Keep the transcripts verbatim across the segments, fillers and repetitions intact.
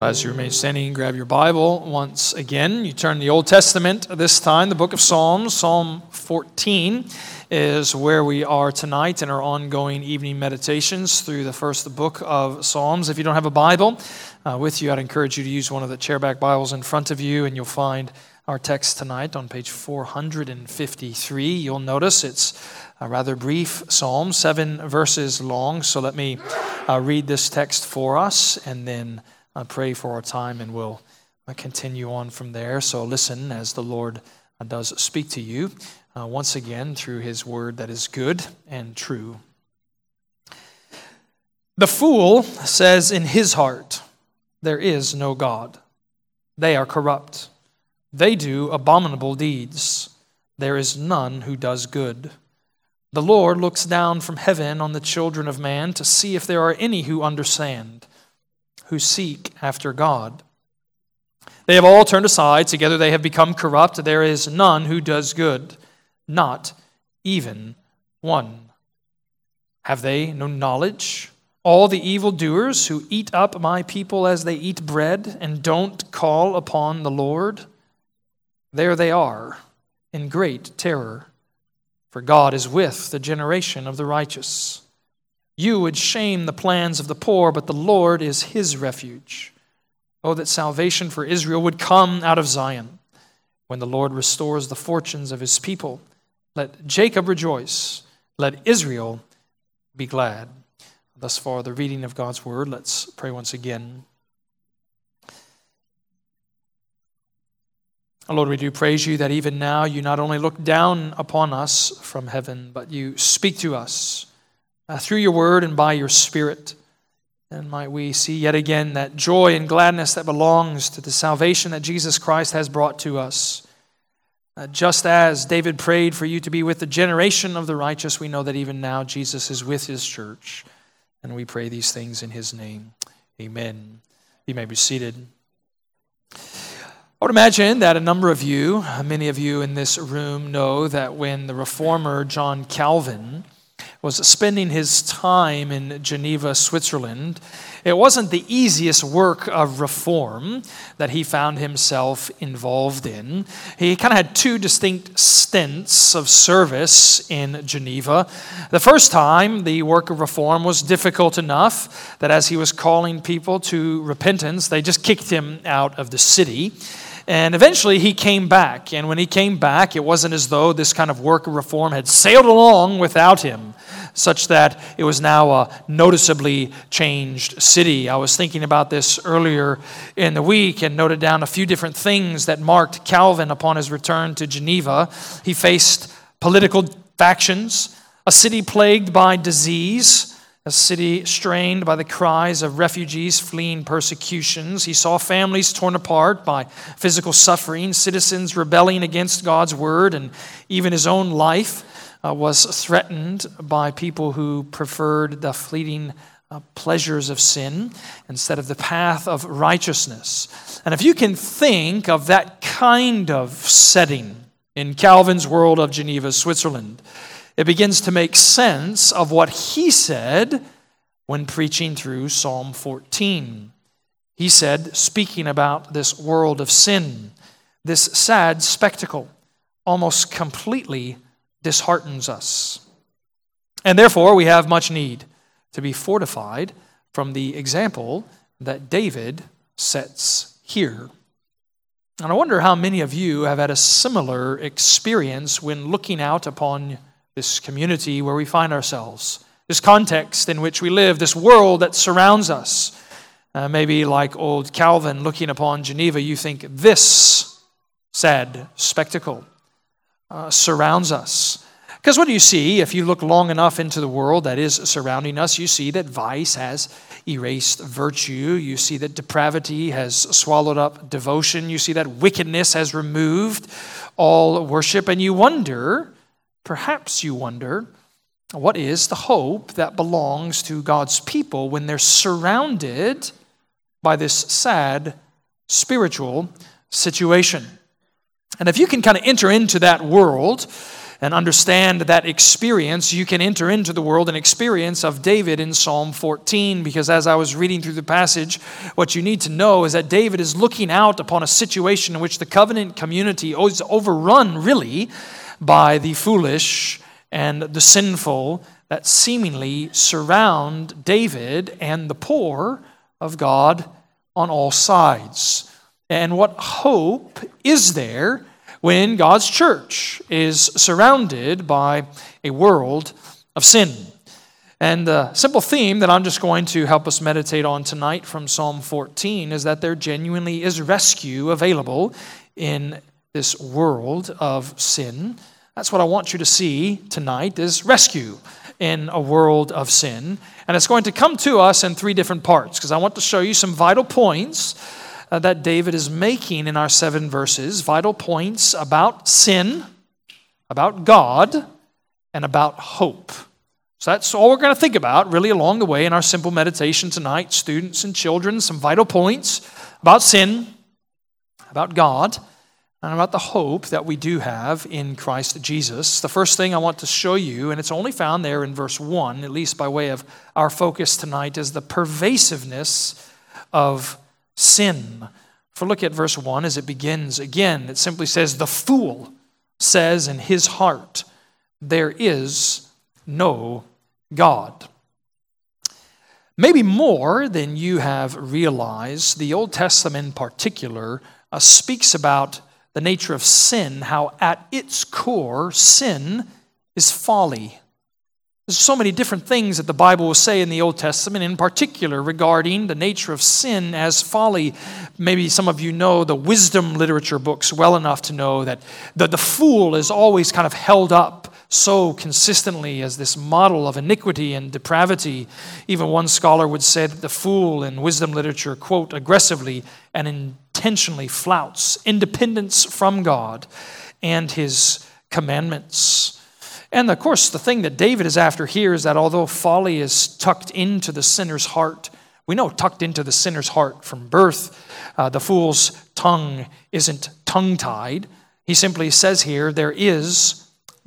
As you remain standing, grab your Bible once again. You turn to the Old Testament this time, the book of Psalms. Psalm fourteen is where we are tonight in our ongoing evening meditations through the first book of Psalms. If you don't have a Bible uh, with you, I'd encourage you to use one of the chairback Bibles in front of you, and you'll find our text tonight on page four hundred fifty-three. You'll notice it's a rather brief psalm, seven verses long. So let me uh, read this text for us, and then I pray for our time, and we'll continue on from there. So listen as the Lord does speak to you uh, once again through His word that is good and true. The fool says in his heart, "There is no God." They are corrupt. They do abominable deeds. There is none who does good. The Lord looks down from heaven on the children of man to see if there are any who understand, who seek after God. They have all turned aside. Together they have become corrupt. There is none who does good, not even one. Have they no knowledge? All the evildoers who eat up my people as they eat bread and don't call upon the Lord, there they are in great terror. For God is with the generation of the righteous. You would shame the plans of the poor, but the Lord is his refuge. Oh, that salvation for Israel would come out of Zion. When the Lord restores the fortunes of his people, let Jacob rejoice, let Israel be glad. Thus far, the reading of God's word. Let's pray once again. Oh Lord, we do praise you that even now you not only look down upon us from heaven, but you speak to us Uh, through your word and by your Spirit. And might we see yet again that joy and gladness that belongs to the salvation that Jesus Christ has brought to us. Uh, just as David prayed for you to be with the generation of the righteous, we know that even now Jesus is with his church. And we pray these things in his name. Amen. You may be seated. I would imagine that a number of you, many of you in this room, know that when the reformer John Calvin was spending his time in Geneva, Switzerland, it wasn't the easiest work of reform that he found himself involved in. He kind of had two distinct stints of service in Geneva. The first time, the work of reform was difficult enough that as he was calling people to repentance, they just kicked him out of the city. And eventually he came back. And when he came back, it wasn't as though this kind of work of reform had sailed along without him, such that it was now a noticeably changed city. I was thinking about this earlier in the week and noted down a few different things that marked Calvin upon his return to Geneva. He faced political factions, a city plagued by disease, a city strained by the cries of refugees fleeing persecutions. He saw families torn apart by physical suffering, citizens rebelling against God's word, and even his own life uh, was threatened by people who preferred the fleeting uh, pleasures of sin instead of the path of righteousness. And if you can think of that kind of setting in Calvin's world of Geneva, Switzerland, it begins to make sense of what he said when preaching through Psalm fourteen. He said, speaking about this world of sin, this sad spectacle almost completely disheartens us. And therefore, we have much need to be fortified from the example that David sets here. And I wonder how many of you have had a similar experience when looking out upon this community where we find ourselves, this context in which we live, this world that surrounds us. Uh, maybe like old Calvin looking upon Geneva, you think this sad spectacle uh, surrounds us. Because what do you see if you look long enough into the world that is surrounding us? You see that vice has erased virtue. You see that depravity has swallowed up devotion. You see that wickedness has removed all worship. And you wonder, perhaps you wonder, what is the hope that belongs to God's people when they're surrounded by this sad spiritual situation? And if you can kind of enter into that world and understand that experience, you can enter into the world and experience of David in Psalm fourteen, because as I was reading through the passage, what you need to know is that David is looking out upon a situation in which the covenant community is overrun, really, by the foolish and the sinful that seemingly surround David and the poor of God on all sides. And what hope is there when God's church is surrounded by a world of sin? And the simple theme that I'm just going to help us meditate on tonight from Psalm fourteen is that there genuinely is rescue available in this world of sin. That's what I want you to see tonight, is rescue in a world of sin. And it's going to come to us in three different parts, because I want to show you some vital points uh, that David is making in our seven verses. Vital points about sin, about God, and about hope. So that's all we're going to think about really along the way in our simple meditation tonight. Students and children, some vital points about sin, about God, and about the hope that we do have in Christ Jesus. The first thing I want to show you, and it's only found there in verse one, at least by way of our focus tonight, is the pervasiveness of sin. For look at verse one as it begins again. It simply says, "The fool says in his heart, there is no God." Maybe more than you have realized, the Old Testament in particular uh, speaks about the nature of sin, how at its core, sin is folly. There's so many different things that the Bible will say in the Old Testament, in particular regarding the nature of sin as folly. Maybe some of you know the wisdom literature books well enough to know that the, the fool is always kind of held up so consistently as this model of iniquity and depravity. Even one scholar would say that the fool in wisdom literature, quote, aggressively and intentionally flouts independence from God and His commandments. And of course, the thing that David is after here is that although folly is tucked into the sinner's heart, we know tucked into the sinner's heart from birth, uh, the fool's tongue isn't tongue-tied. He simply says here, there is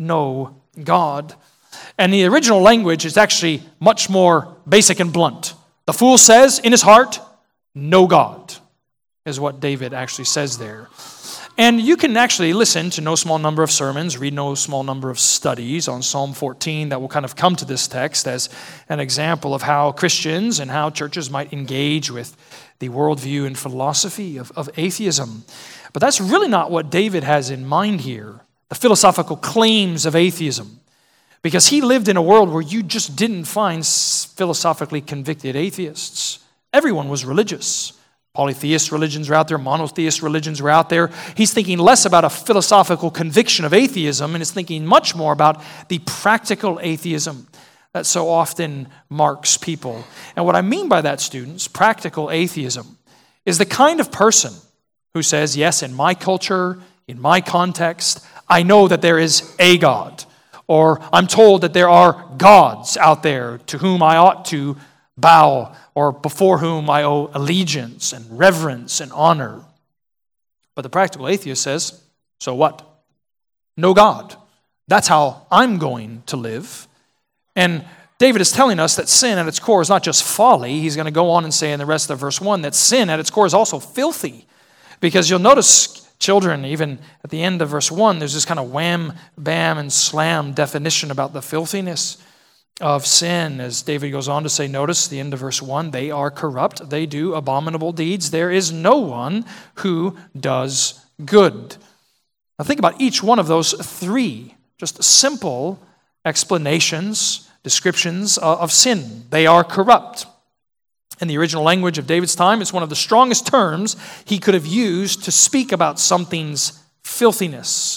no God. And the original language is actually much more basic and blunt. The fool says in his heart, no God, is what David actually says there. And you can actually listen to no small number of sermons, read no small number of studies on Psalm fourteen that will kind of come to this text as an example of how Christians and how churches might engage with the worldview and philosophy of, of atheism. But that's really not what David has in mind here, the philosophical claims of atheism. Because he lived in a world where you just didn't find philosophically convicted atheists. Everyone was religious. Polytheist religions were out there, monotheist religions were out there. He's thinking less about a philosophical conviction of atheism and is thinking much more about the practical atheism that so often marks people. And what I mean by that, students, practical atheism, is the kind of person who says, yes, in my culture, in my context, I know that there is a God. Or I'm told that there are gods out there to whom I ought to bow, or before whom I owe allegiance and reverence and honor. But the practical atheist says, so what? No God. That's how I'm going to live. And David is telling us that sin at its core is not just folly. He's going to go on and say in the rest of verse one that sin at its core is also filthy. Because you'll notice, children, even at the end of verse one, there's this kind of wham, bam, and slam definition about the filthiness of sin. As David goes on to say, notice the end of verse one, they are corrupt, they do abominable deeds. There is no one who does good. Now think about each one of those three, just simple explanations, descriptions of sin. They are corrupt. In the original language of David's time, it's one of the strongest terms he could have used to speak about something's filthiness.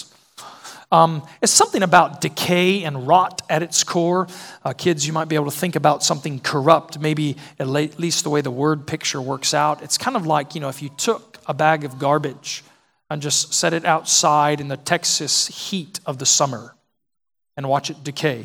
Um, it's something about decay and rot at its core. Uh, kids, you might be able to think about something corrupt, maybe at least the way the word picture works out. It's kind of like, you know, if you took a bag of garbage and just set it outside in the Texas heat of the summer and watch it decay,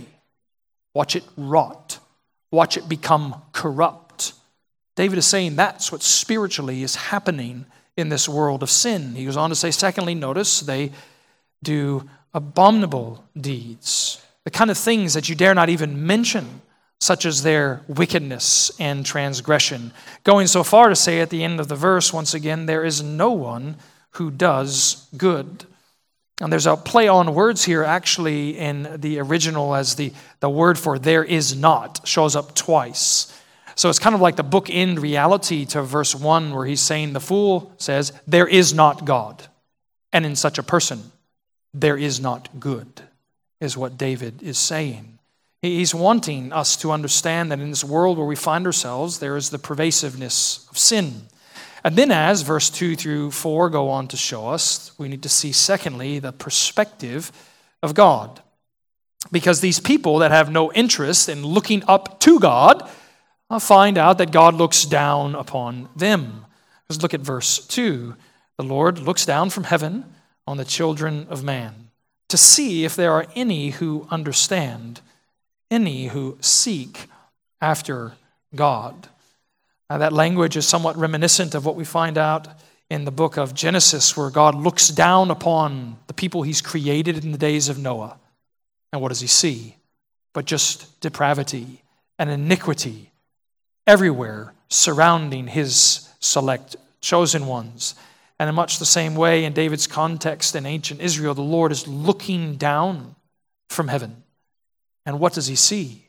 watch it rot, watch it become corrupt. David is saying that's what spiritually is happening in this world of sin. He goes on to say, secondly, notice they do abominable deeds, the kind of things that you dare not even mention, such as their wickedness and transgression. Going so far to say at the end of the verse, once again, there is no one who does good. And there's a play on words here actually in the original, as the, the word for there is not shows up twice. So it's kind of like the bookend reality to verse one, where he's saying the fool says, there is not God. And in such a person, there is not good, is what David is saying. He's wanting us to understand that in this world where we find ourselves, there is the pervasiveness of sin. And then as verse two through four go on to show us, we need to see secondly the perspective of God. Because these people that have no interest in looking up to God find out that God looks down upon them. Let's look at verse two. The Lord looks down from heaven on the children of man to see if there are any who understand, any who seek after God. Now, that language is somewhat reminiscent of what we find out in the book of Genesis, where God looks down upon the people he's created in the days of Noah. And what does he see? But just depravity and iniquity everywhere surrounding his select chosen ones. And in much the same way, in David's context in ancient Israel, the Lord is looking down from heaven. And what does he see?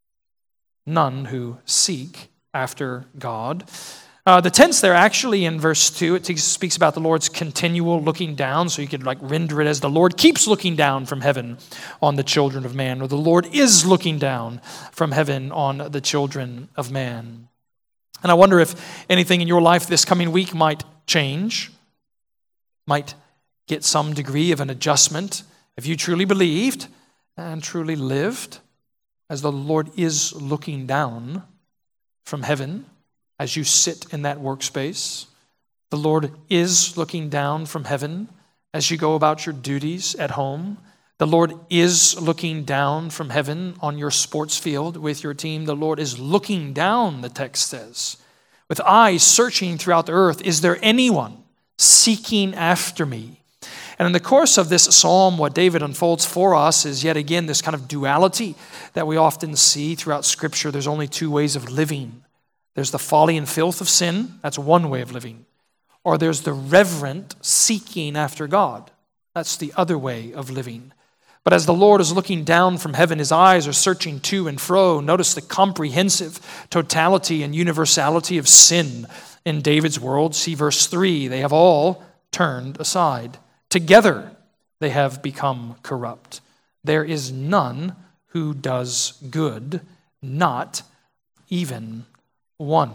None who seek after God. Uh, the tense there actually in verse two, it speaks about the Lord's continual looking down, so you could like render it as the Lord keeps looking down from heaven on the children of man, or the Lord is looking down from heaven on the children of man. And I wonder if anything in your life this coming week might change, might get some degree of an adjustment, if you truly believed and truly lived as the Lord is looking down from heaven as you sit in that workspace. The Lord is looking down from heaven as you go about your duties at home. The Lord is looking down from heaven on your sports field with your team. The Lord is looking down, the text says, with eyes searching throughout the earth. Is there anyone seeking after me? And in the course of this psalm, what David unfolds for us is yet again this kind of duality that we often see throughout Scripture. There's only two ways of living. There's the folly and filth of sin. That's one way of living. Or there's the reverent seeking after God. That's the other way of living. But as the Lord is looking down from heaven, his eyes are searching to and fro. Notice the comprehensive totality and universality of sin in David's world. See verse three. They have all turned aside. Together they have become corrupt. There is none who does good, not even one.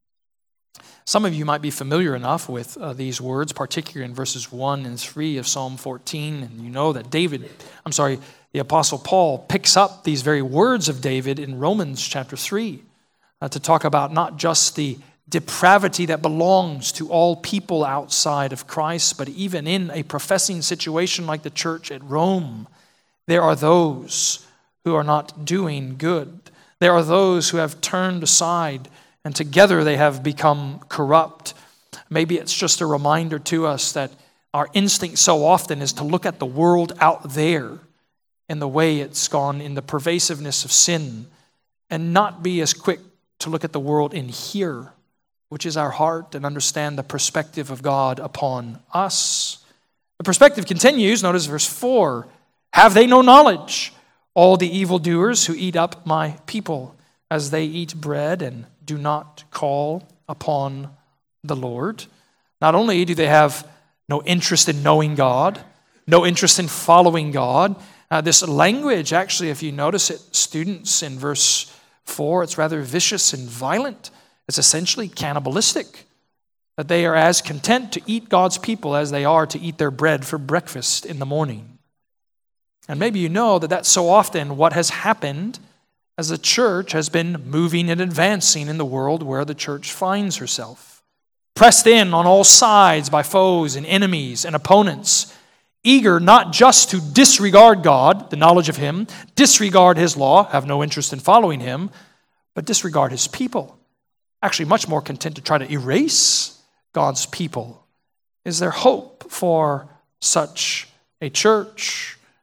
Some of you might be familiar enough with uh, these words, particularly in verses one and three of Psalm fourteen, and you know that David, I'm sorry, the Apostle Paul picks up these very words of David in Romans chapter three uh, to talk about not just the depravity that belongs to all people outside of Christ, but even in a professing situation like the church at Rome, there are those who are not doing good. There are those who have turned aside, and together they have become corrupt. Maybe it's just a reminder to us that our instinct so often is to look at the world out there and the way it's gone in the pervasiveness of sin, and not be as quick to look at the world in here, which is our heart, and understand the perspective of God upon us. The perspective continues. Notice verse four. Have they no knowledge, all the evildoers who eat up my people, as they eat bread and do not call upon the Lord? Not only do they have no interest in knowing God, no interest in following God. Uh, this language, actually, if you notice it, students, in verse four, it's rather vicious and violent. It's essentially cannibalistic, that they are as content to eat God's people as they are to eat their bread for breakfast in the morning. And maybe you know that that's so often what has happened as the church has been moving and advancing in the world where the church finds herself. Pressed in on all sides by foes and enemies and opponents, eager not just to disregard God, the knowledge of Him, disregard His law, have no interest in following Him, but disregard His people. Actually much more content to try to erase God's people. Is there hope for such a church?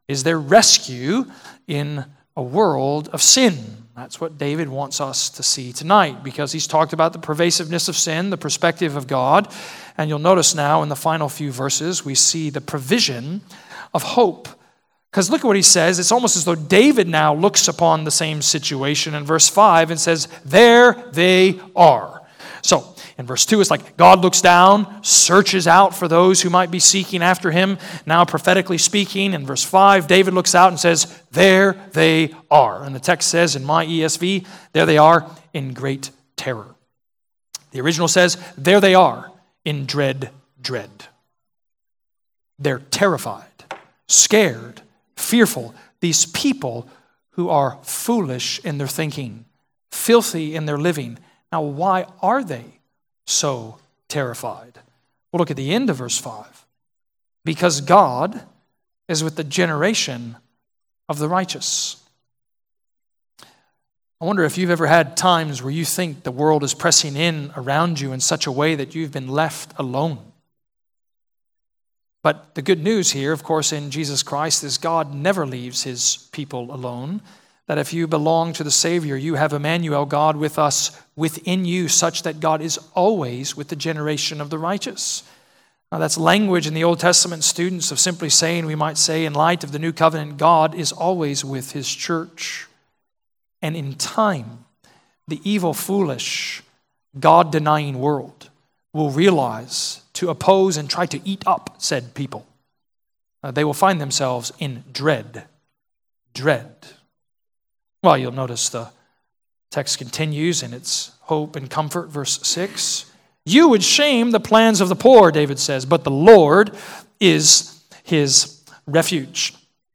is their rescue in a world of sin. That's what David wants us to see tonight, because he's talked about the pervasiveness of sin, the perspective of God. And you'll notice now in the final few verses, we see the provision of hope. Because look at what he says. It's almost as though David now looks upon the same situation in verse five and says, there they are. So in verse two, it's like God looks down, searches out for those who might be seeking after him. Now prophetically speaking, in verse five, David looks out and says, there they are. And the text says in my E S V, there they are in great terror. The original says, there they are in dread, dread. They're terrified, scared, fearful. These people who are foolish in their thinking, filthy in their living. Now, why are they so terrified? Well, look at the end of verse five. Because God is with the generation of the righteous. I wonder if you've ever had times where you think the world is pressing in around you in such a way that you've been left alone. But the good news here, of course, in Jesus Christ is God never leaves his people alone. That if you belong to the Savior, you have Emmanuel, God with us, within you, such that God is always with the generation of the righteous. Now that's language in the Old Testament students of simply saying, we might say, in light of the New Covenant, God is always with his church. And in time, the evil, foolish, God-denying world will realize to oppose and try to eat up said people. Uh, they will find themselves in dread. Dread. Well, you'll notice the text continues in its hope and comfort, verse six. You would shame the plans of the poor, David says, but the Lord is his refuge.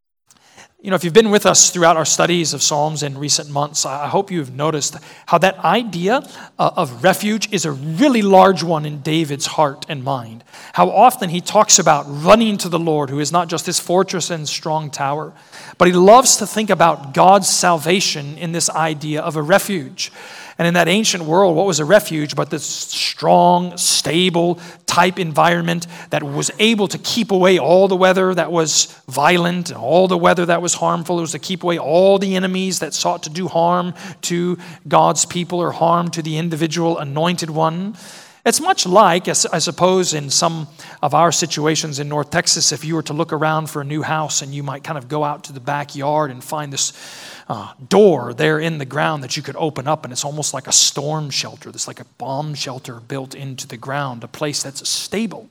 You know, if you've been with us throughout our studies of Psalms in recent months, I hope you've noticed how that idea of refuge is a really large one in David's heart and mind. How often he talks about running to the Lord, who is not just his fortress and strong tower, but he loves to think about God's salvation in this idea of a refuge. And in that ancient world, what was a refuge but this strong, stable type environment that was able to keep away all the weather that was violent, and all the weather that was harmful. It was to keep away all the enemies that sought to do harm to God's people or harm to the individual anointed one. It's much like, I suppose, in some of our situations in North Texas, if you were to look around for a new house and you might kind of go out to the backyard and find this uh, door there in the ground that you could open up, and it's almost like a storm shelter. It's like a bomb shelter built into the ground, a place that's stable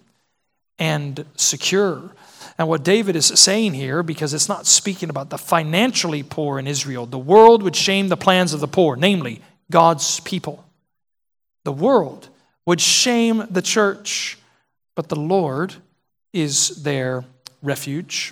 and secure. And what David is saying here, because it's not speaking about the financially poor in Israel, the world would shame the plans of the poor, namely God's people. The world would shame the church, but the Lord is their refuge.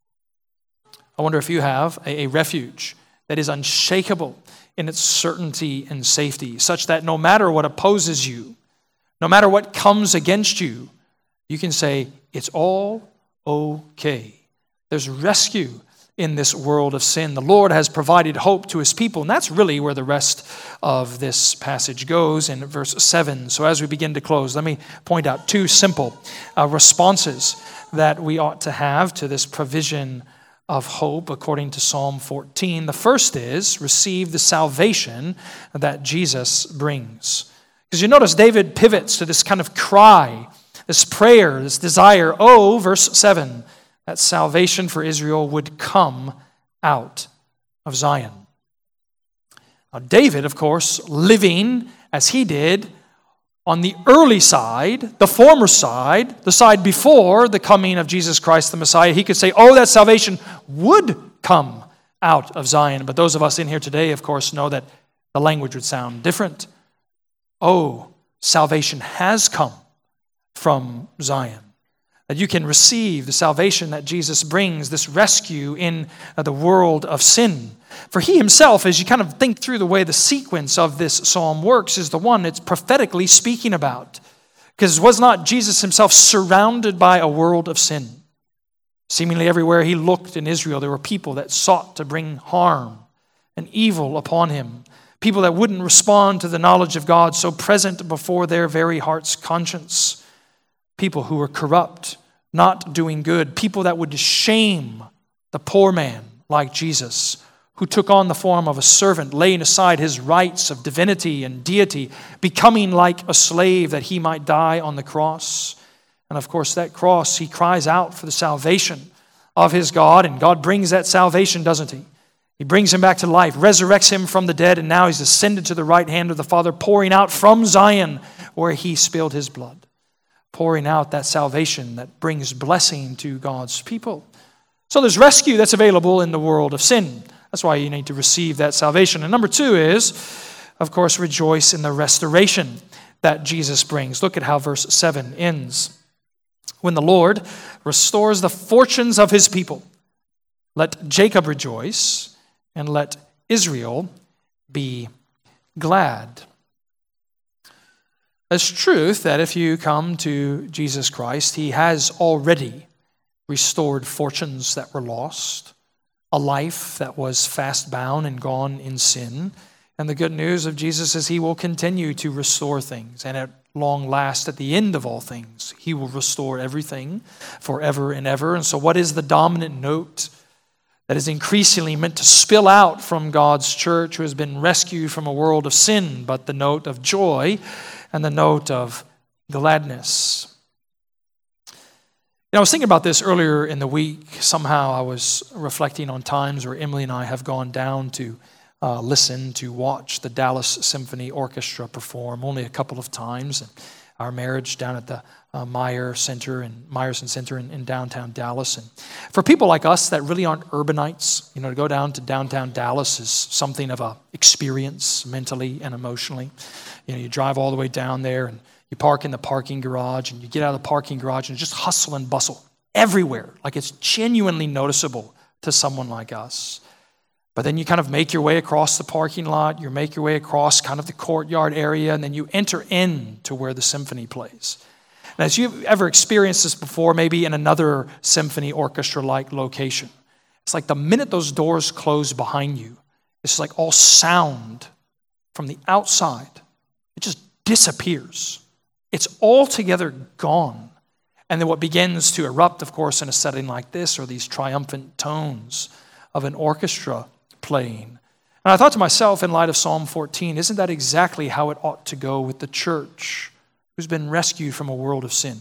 I wonder if you have a, a refuge that is unshakable in its certainty and safety, such that no matter what opposes you, no matter what comes against you, you can say, it's all okay. There's rescue in this world of sin. The Lord has provided hope to his people, and that's really where the rest of this passage goes in verse seven. So as we begin to close, let me point out two simple uh, responses that we ought to have to this provision of hope according to Psalm fourteen. The first is, receive the salvation that Jesus brings. Because you notice David pivots to this kind of cry, this prayer, this desire. Oh, verse seven, that salvation for Israel would come out of Zion. Now, David, of course, living as he did on the early side, the former side, the side before the coming of Jesus Christ the Messiah, he could say, oh, that salvation would come out of Zion. But those of us in here today, of course, know that the language would sound different. Oh, salvation has come from Zion. That you can receive the salvation that Jesus brings, this rescue in the world of sin. For he himself, as you kind of think through the way the sequence of this psalm works, is the one it's prophetically speaking about. Because was not Jesus himself surrounded by a world of sin? Seemingly everywhere he looked in Israel, there were people that sought to bring harm and evil upon him. People that wouldn't respond to the knowledge of God so present before their very heart's conscience. People who were corrupt, not doing good. People that would shame the poor man like Jesus, who took on the form of a servant, laying aside his rights of divinity and deity, becoming like a slave that he might die on the cross. And of course, that cross, he cries out for the salvation of his God, and God brings that salvation, doesn't he? He brings him back to life, resurrects him from the dead, and now he's ascended to the right hand of the Father, pouring out from Zion where he spilled his blood, pouring out that salvation that brings blessing to God's people. So there's rescue that's available in the world of sin. That's why you need to receive that salvation. And number two is, of course, rejoice in the restoration that Jesus brings. Look at how verse seven ends. When the Lord restores the fortunes of his people, let Jacob rejoice and let Israel be glad. It's truth that if you come to Jesus Christ, he has already restored fortunes that were lost, a life that was fast bound and gone in sin. And the good news of Jesus is he will continue to restore things. And at long last, at the end of all things, he will restore everything forever and ever. And so what is the dominant note that is increasingly meant to spill out from God's church who has been rescued from a world of sin, but the note of joy and the note of gladness? You know, I was thinking about this earlier in the week. Somehow I was reflecting on times where Emily and I have gone down to uh, listen, to watch the Dallas Symphony Orchestra perform only a couple of times. And our marriage down at the uh, Meyer Center and Meyerson Center in, in downtown Dallas. And for people like us that really aren't urbanites, you know, to go down to downtown Dallas is something of a experience mentally and emotionally. You know, you drive all the way down there and you park in the parking garage, and you get out of the parking garage and just hustle and bustle everywhere. Like it's genuinely noticeable to someone like us. But then you kind of make your way across the parking lot, you make your way across kind of the courtyard area, and then you enter in to where the symphony plays. And as you've ever experienced this before, maybe in another symphony orchestra-like location, it's like the minute those doors close behind you, it's like all sound from the outside, it just disappears. It's altogether gone. And then what begins to erupt, of course, in a setting like this are these triumphant tones of an orchestra playing. And I thought to myself, in light of Psalm fourteen, isn't that exactly how it ought to go with the church who's been rescued from a world of sin?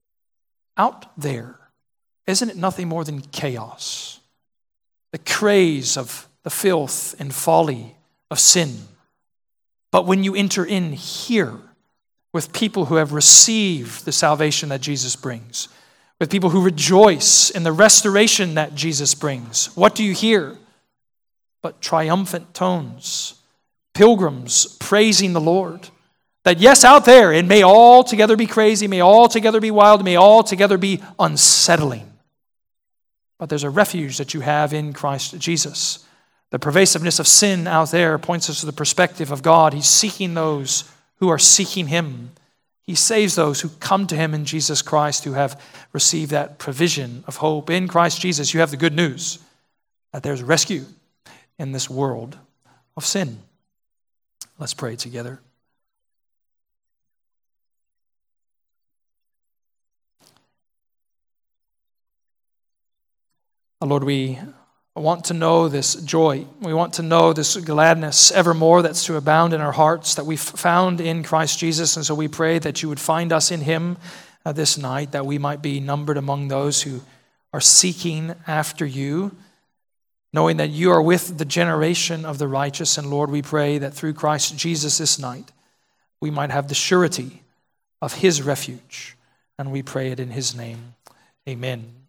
Out there, isn't it nothing more than chaos? The craze of the filth and folly of sin. But when you enter in here, with people who have received the salvation that Jesus brings, with people who rejoice in the restoration that Jesus brings, what do you hear? But triumphant tones, pilgrims praising the Lord. That yes, out there, it may altogether be crazy, may altogether be wild, may altogether be unsettling. But there's a refuge that you have in Christ Jesus. The pervasiveness of sin out there points us to the perspective of God. He's seeking those who are seeking him. He saves those who come to him in Jesus Christ, who have received that provision of hope. In Christ Jesus, you have the good news that there's rescue in this world of sin. Let's pray together. Lord, we want to know this joy. We want to know this gladness evermore that's to abound in our hearts that we've found in Christ Jesus. And so we pray that you would find us in him uh, this night, that we might be numbered among those who are seeking after you, knowing that you are with the generation of the righteous. And Lord, we pray that through Christ Jesus this night, we might have the surety of his refuge. And we pray it in his name. Amen.